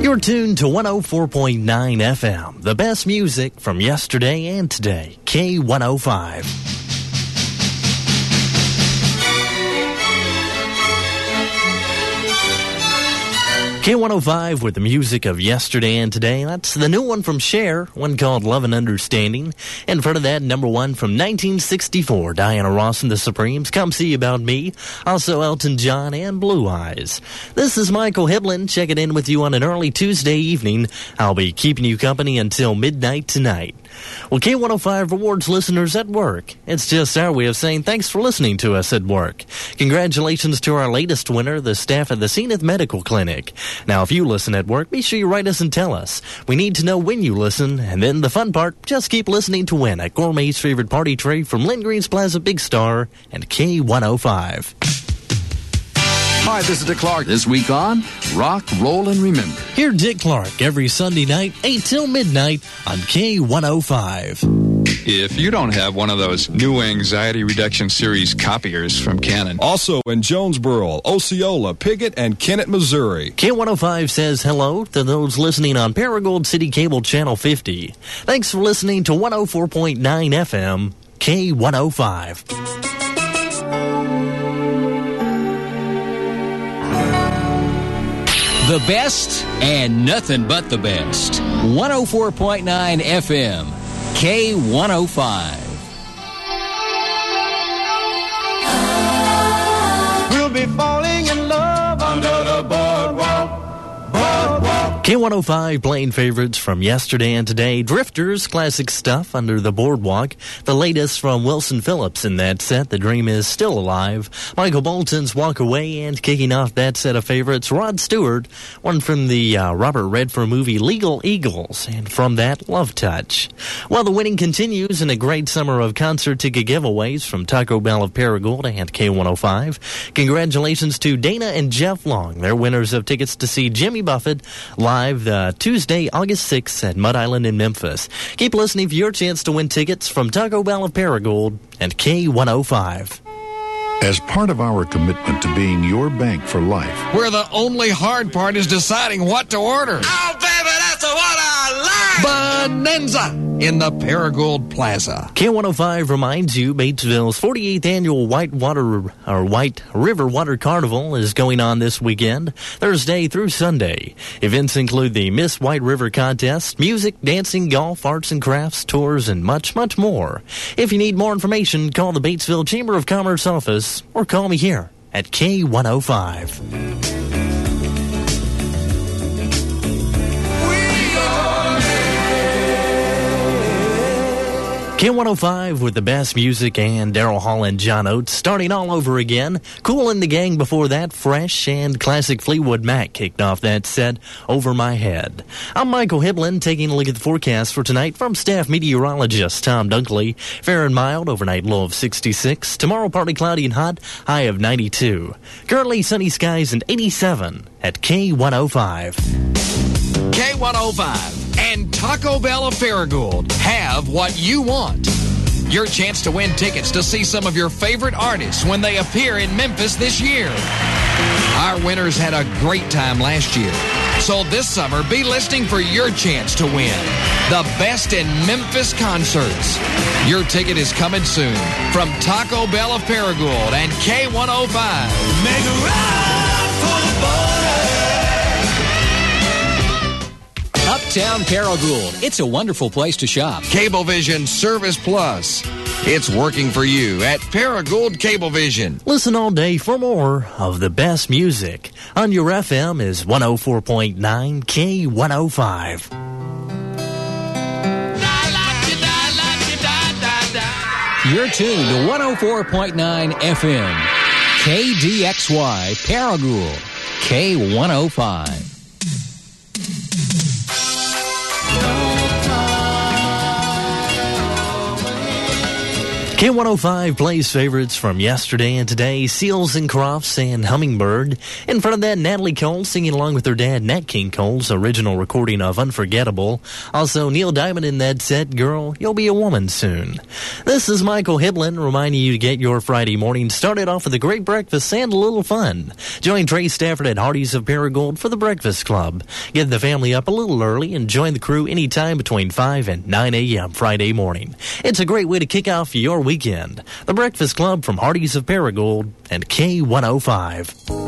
You're tuned to 104.9 FM, the best music from yesterday and today. K105. K105 with the music of yesterday and today. That's the new one from Cher, one called Love and Understanding. In front of that, number one from 1964, Diana Ross and the Supremes, Come See About Me. Also Elton John and Blue Eyes. This is Michael Hiblin checking in with you on an early Tuesday evening. I'll be keeping you company until midnight tonight. Well, K105 rewards listeners at work. It's just our way of saying thanks for listening to us at work. Congratulations to our latest winner, the staff at the Zenith Medical Clinic. Now, if you listen at work, be sure you write us and tell us. We need to know when you listen, and then the fun part, just keep listening to win at Gourmet's favorite party tray from Lindgreen's Plaza Big Star and K105. Hi, this is Dick Clark. This week on Rock, Roll, and Remember. Hear Dick Clark every Sunday night, 8 till midnight on K105. If you don't have one of those new Anxiety Reduction Series copiers from Canon. Also in Jonesboro, Osceola, Piggott, and Kennett, Missouri. K105 says hello to those listening on Paragould City Cable Channel 50. Thanks for listening to 104.9 FM, K105. The best and nothing but the best. 104.9 FM, K105. We'll be falling in love under the boardwalk. K105 playing favorites from yesterday and today. Drifters, classic stuff under the boardwalk. The latest from Wilson Phillips in that set, The Dream Is Still Alive. Michael Bolton's Walk Away, and kicking off that set of favorites, Rod Stewart, one from the Robert Redford movie Legal Eagles, and from that, Love Touch. Well, the winning continues in a great summer of concert ticket giveaways from Taco Bell of Paragould and K105. Congratulations to Dana and Jeff Long. They're winners of tickets to see Jimmy Buffett live Tuesday, August 6th at Mud Island in Memphis. Keep listening for your chance to win tickets from Taco Bell of Paragould and K105. As part of our commitment to being your bank for life, where the only hard part is deciding what to order. Oh, baby, that's what I like! Bonanza in the Paragould Plaza. K105 reminds you Batesville's 48th annual White River Water Carnival is going on this weekend, Thursday through Sunday. Events include the Miss White River contest, music, dancing, golf, arts and crafts, tours, and much, much more. If you need more information, call the Batesville Chamber of Commerce office or call me here at K105. K105 with the best music and Daryl Hall and John Oates starting all over again. Kool and the Gang before that, Fresh, and classic Fleetwood Mac kicked off that set, Over My Head. I'm Michael Hiblin taking a look at the forecast for tonight from staff meteorologist Tom Dunkley. Fair and mild, overnight low of 66. Tomorrow partly cloudy and hot, high of 92. Currently sunny skies and 87 at K105. K105 and Taco Bell of Paragould have what you want. Your chance to win tickets to see some of your favorite artists when they appear in Memphis this year. Our winners had a great time last year. So this summer, be listening for your chance to win the best in Memphis concerts. Your ticket is coming soon from Taco Bell of Paragould and K105. Make a run for the border. Uptown Paragould. It's a wonderful place to shop. Cablevision Service Plus. It's working for you at Paragould Cablevision. Listen all day for more of the best music. On your FM is 104.9 K105. You're tuned to 104.9 FM. KDXY Paragould. K105. K105 plays favorites from yesterday and today, Seals and Crofts and Hummingbird. In front of that, Natalie Cole singing along with her dad, Nat King Cole's original recording of Unforgettable. Also, Neil Diamond in that set, Girl, You'll Be a Woman Soon. This is Michael Hiblin reminding you to get your Friday morning started off with a great breakfast and a little fun. Join Trey Stafford at Hardee's of Paragould for the Breakfast Club. Get the family up a little early and join the crew anytime between 5 and 9 a.m. Friday morning. It's a great way to kick off your weekend. The Breakfast Club from Hardee's of Paragould and K105.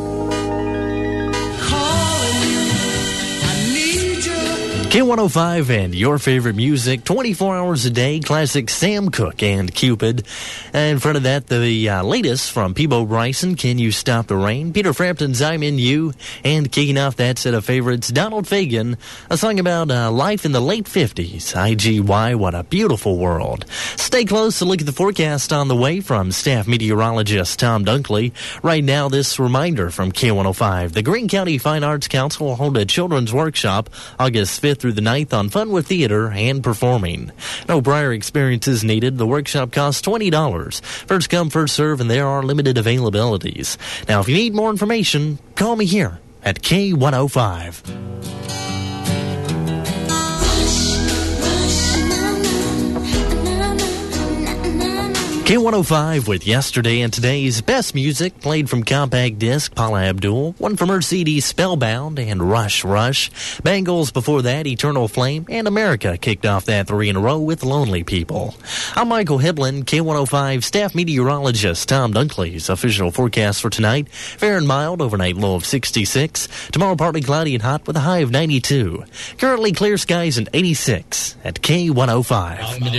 K105 and your favorite music, 24 hours a day, classic Sam Cooke and Cupid. In front of that, the latest from Peabo Bryson, Can You Stop the Rain? Peter Frampton's I'm In You. And kicking off that set of favorites, Donald Fagen, a song about life in the late 50s. IGY, What a Beautiful World. Stay close to look at the forecast on the way from staff meteorologist Tom Dunkley. Right now, this reminder from K105. The Greene County Fine Arts Council will hold a children's workshop August 5th through the 9th on fun with theater and performing. No prior experiences needed. The workshop costs $20. First come, first serve, and there are limited availabilities. Now, if you need more information, call me here at K105. K105 with yesterday and today's best music played from compact disc, Paula Abdul, one from her CD Spellbound and Rush Rush. Bangles before that, Eternal Flame, and America kicked off that 3 in a row with Lonely People. I'm Michael Hiblin, K105 staff meteorologist Tom Dunkley's official forecast for tonight. Fair and mild, overnight low of 66. Tomorrow partly cloudy and hot with a high of 92. Currently clear skies and 86 at K105.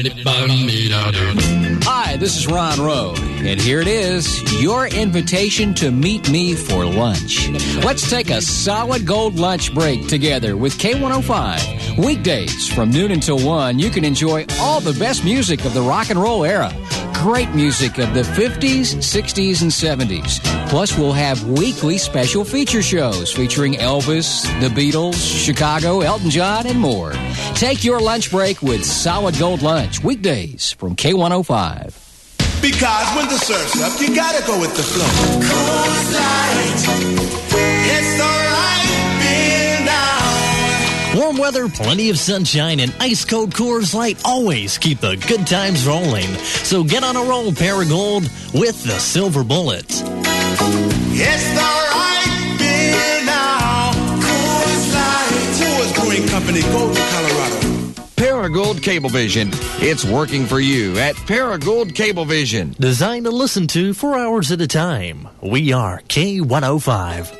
Hi, this is Ron Rowe, and here it is, your invitation to meet me for lunch. Let's take a solid gold lunch break together with K105. Weekdays from noon until 1, you can enjoy all the best music of the rock and roll era. Great music of the 50s, 60s, and 70s. Plus, we'll have weekly special feature shows featuring Elvis, the Beatles, Chicago, Elton John, and more. Take your lunch break with Solid Gold Lunch, weekdays from K105. Because when the surf's up, you gotta go with the flow. Coors Light, it's alright being down. Warm weather, plenty of sunshine, and ice-cold Coors Light always keep the good times rolling. So get on a roll, Paragould, with the Silver Bullet. It's alright being down. Coors Light. Coors Brewing Company, Golden, Colorado. Paragould Cablevision. It's working for you at Paragould Cablevision. Designed to listen to 4 hours at a time. We are K105.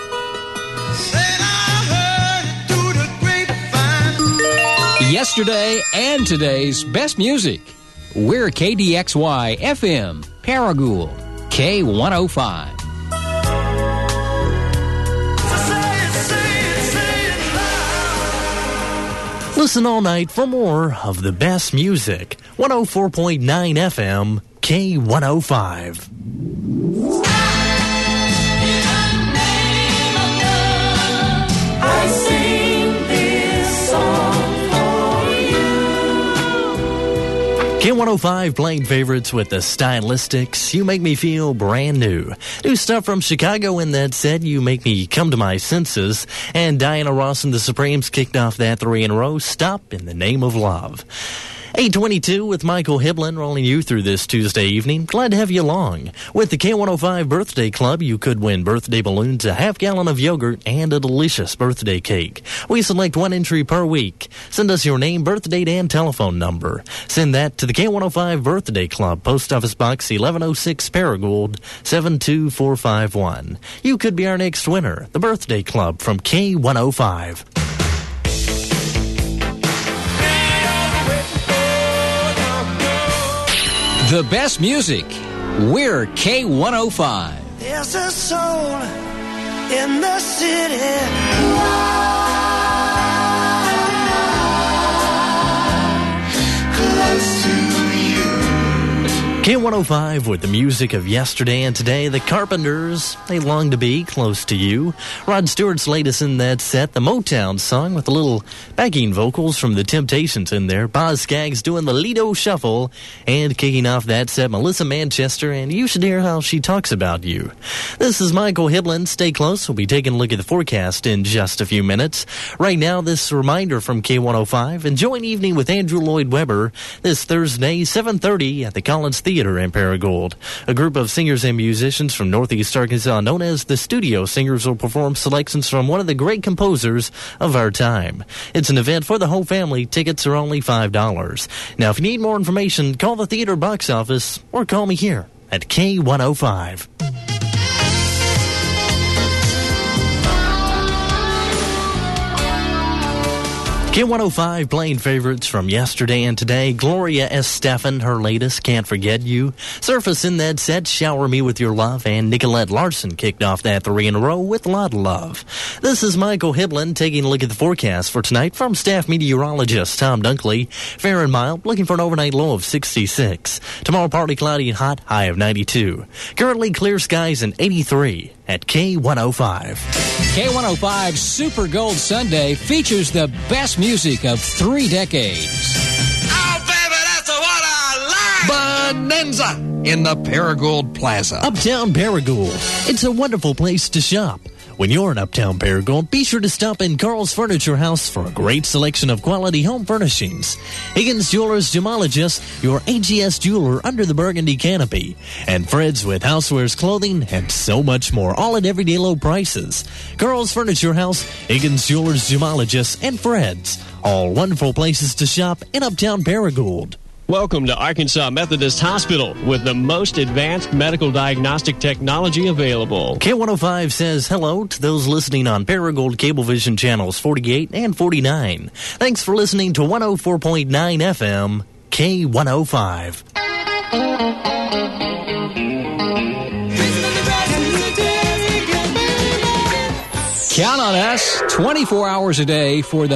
Yesterday and today's best music. We're KDXY FM, Paragould, K105. Listen all night for more of the best music. 104.9 FM, K105. I sing this song for you. K105 playing favorites with the Stylistics. You Make Me Feel Brand New. New stuff from Chicago in that set, You Make Me Come to My Senses. And Diana Ross and the Supremes kicked off that 3 in a row, Stop in the Name of Love. 8:22 with Michael Hiblin rolling you through this Tuesday evening. Glad to have you along. With the K105 Birthday Club, you could win birthday balloons, a half-gallon of yogurt, and a delicious birthday cake. We select one entry per week. Send us your name, birth date, and telephone number. Send that to the K105 Birthday Club, Post Office Box 1106 Paragould 72451. You could be our next winner. The Birthday Club from K105. The best music. We're K105. There's a soul in the city. Close to you. K105 with the music of yesterday and today. The Carpenters, they long to be close to you. Rod Stewart's latest in that set, the Motown song with a little backing vocals from the Temptations in there. Boz Scaggs doing the Lido Shuffle. And kicking off that set, Melissa Manchester, and You Should Hear How She Talks About You. This is Michael Hiblin. Stay close. We'll be taking a look at the forecast in just a few minutes. Right now, this reminder from K105. Enjoy an evening with Andrew Lloyd Webber this Thursday, 7:30 at the Collins Theater in Paragould. A group of singers and musicians from Northeast Arkansas, known as the Studio Singers, will perform selections from one of the great composers of our time. It's an event for the whole family. Tickets are only $5. Now, if you need more information, call the theater box office or call me here at K105. K105 playing favorites from yesterday and today. Gloria Estefan, her latest, Can't Forget You. Surface in that set, Shower Me With Your Love. And Nicolette Larson kicked off that 3 in a row with Lot of Love. This is Michael Hiblin taking a look at the forecast for tonight from staff meteorologist Tom Dunkley. Fair and mild, looking for an overnight low of 66. Tomorrow partly cloudy and hot, high of 92. Currently clear skies and 83 at K105. K105 Super Gold Sunday features the best music of 3 decades. Oh, baby, that's what I like! Bonanza in the Paragould Plaza. Uptown Paragould. It's a wonderful place to shop. When you're in Uptown Paragould, be sure to stop in Carl's Furniture House for a great selection of quality home furnishings. Higgins Jewelers Gemologist, your AGS jeweler under the burgundy canopy. And Fred's with housewares, clothing, and so much more, all at everyday low prices. Carl's Furniture House, Higgins Jewelers Gemologist, and Fred's. All wonderful places to shop in Uptown Paragould. Welcome to Arkansas Methodist Hospital with the most advanced medical diagnostic technology available. K105 says hello to those listening on Paragould Cablevision channels 48 and 49. Thanks for listening to 104.9 FM, K105. Count on us 24 hours a day for the